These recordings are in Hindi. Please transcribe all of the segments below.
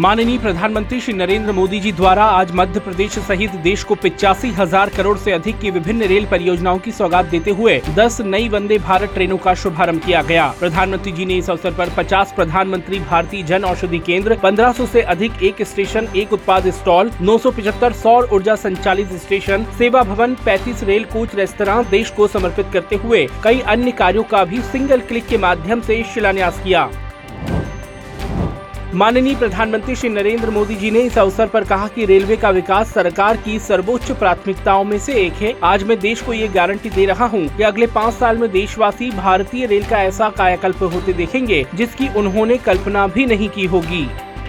माननीय प्रधानमंत्री श्री नरेंद्र मोदी जी द्वारा आज मध्य प्रदेश सहित देश को 85,000 करोड़ से अधिक की विभिन्न रेल परियोजनाओं की सौगात देते हुए 10 नई वंदे भारत ट्रेनों का शुभारंभ किया गया। प्रधानमंत्री जी ने इस अवसर पर 50 प्रधानमंत्री भारतीय जन औषधि केंद्र, 1500 से अधिक एक स्टेशन एक उत्पाद स्टॉल, 975 सौर ऊर्जा संचालित स्टेशन, सेवा भवन, 35 रेल कोच रेस्तरां देश को समर्पित करते हुए कई अन्य कार्यों का भी सिंगल क्लिक के माध्यम से शिलान्यास किया। माननीय प्रधानमंत्री श्री नरेंद्र मोदी जी ने इस अवसर पर कहा कि रेलवे का विकास सरकार की सर्वोच्च प्राथमिकताओं में से एक है। आज मैं देश को ये गारंटी दे रहा हूँ कि अगले 5 साल में देशवासी भारतीय रेल का ऐसा कायाकल्प होते देखेंगे जिसकी उन्होंने कल्पना भी नहीं की होगी।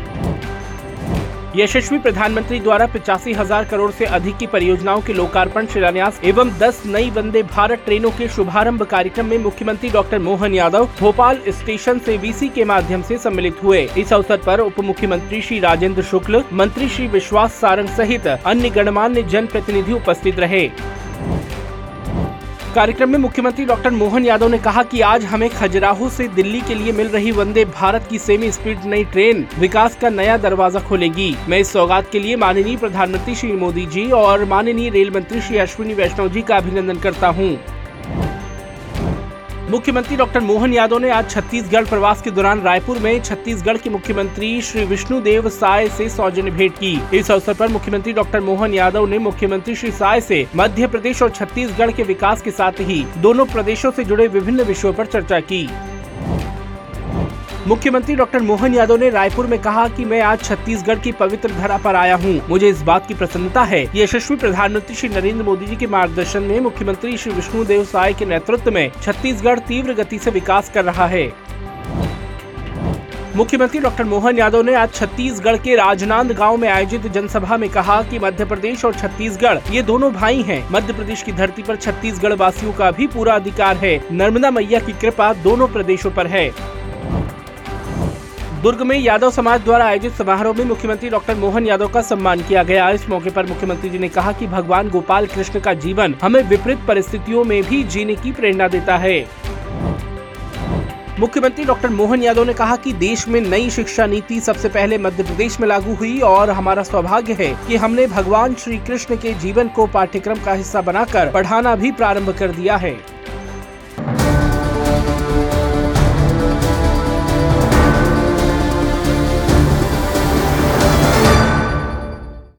यशस्वी प्रधानमंत्री द्वारा 85,000 करोड़ से अधिक की परियोजनाओं के लोकार्पण, शिलान्यास एवं 10 नई वंदे भारत ट्रेनों के शुभारंभ कार्यक्रम में मुख्यमंत्री डॉक्टर मोहन यादव भोपाल स्टेशन से वीसी के माध्यम से सम्मिलित हुए। इस अवसर पर उप मुख्यमंत्री श्री राजेंद्र शुक्ल, मंत्री श्री विश्वास सारंग सहित अन्य गणमान्य जन प्रतिनिधि उपस्थित रहे। कार्यक्रम में मुख्यमंत्री डॉक्टर मोहन यादव ने कहा कि आज हमें खजुराहो से दिल्ली के लिए मिल रही वंदे भारत की सेमी स्पीड नई ट्रेन विकास का नया दरवाजा खोलेगी। मैं इस सौगात के लिए माननीय प्रधानमंत्री श्री मोदी जी और माननीय रेल मंत्री श्री अश्विनी वैष्णव जी का अभिनंदन करता हूँ। मुख्यमंत्री डॉक्टर मोहन यादव ने आज छत्तीसगढ़ प्रवास के दौरान रायपुर में छत्तीसगढ़ के मुख्यमंत्री श्री विष्णुदेव साय से सौजन्य भेंट की। इस अवसर पर मुख्यमंत्री डॉक्टर मोहन यादव ने मुख्यमंत्री श्री साय से मध्य प्रदेश और छत्तीसगढ़ के विकास के साथ ही दोनों प्रदेशों से जुड़े विभिन्न विषयों पर चर्चा की। मुख्यमंत्री डॉक्टर मोहन यादव ने रायपुर में कहा कि मैं आज छत्तीसगढ़ की पवित्र धरा पर आया हूं। मुझे इस बात की प्रसन्नता है कि यशस्वी प्रधानमंत्री श्री नरेंद्र मोदी जी के मार्गदर्शन में मुख्यमंत्री श्री विष्णुदेव साय के नेतृत्व में छत्तीसगढ़ तीव्र गति से विकास कर रहा है। मुख्यमंत्री डॉक्टर मोहन यादव ने आज छत्तीसगढ़ के राजनांद गांव में आयोजित जनसभा में कहा कि मध्य प्रदेश और छत्तीसगढ़ ये दोनों भाई हैं। मध्य प्रदेश की धरती पर छत्तीसगढ़ वासियों का भी पूरा अधिकार है। नर्मदा मैया की कृपा दोनों प्रदेशों पर है। दुर्ग में यादव समाज द्वारा आयोजित समारोह में मुख्यमंत्री डॉक्टर मोहन यादव का सम्मान किया गया। इस मौके पर मुख्यमंत्री जी ने कहा कि भगवान गोपाल कृष्ण का जीवन हमें विपरीत परिस्थितियों में भी जीने की प्रेरणा देता है। मुख्यमंत्री डॉक्टर मोहन यादव ने कहा कि देश में नई शिक्षा नीति सबसे पहले मध्य प्रदेश में लागू हुई और हमारा सौभाग्य है कि हमने भगवान श्री कृष्ण के जीवन को पाठ्यक्रम का हिस्सा बनाकर पढ़ाना भी प्रारंभ कर दिया है।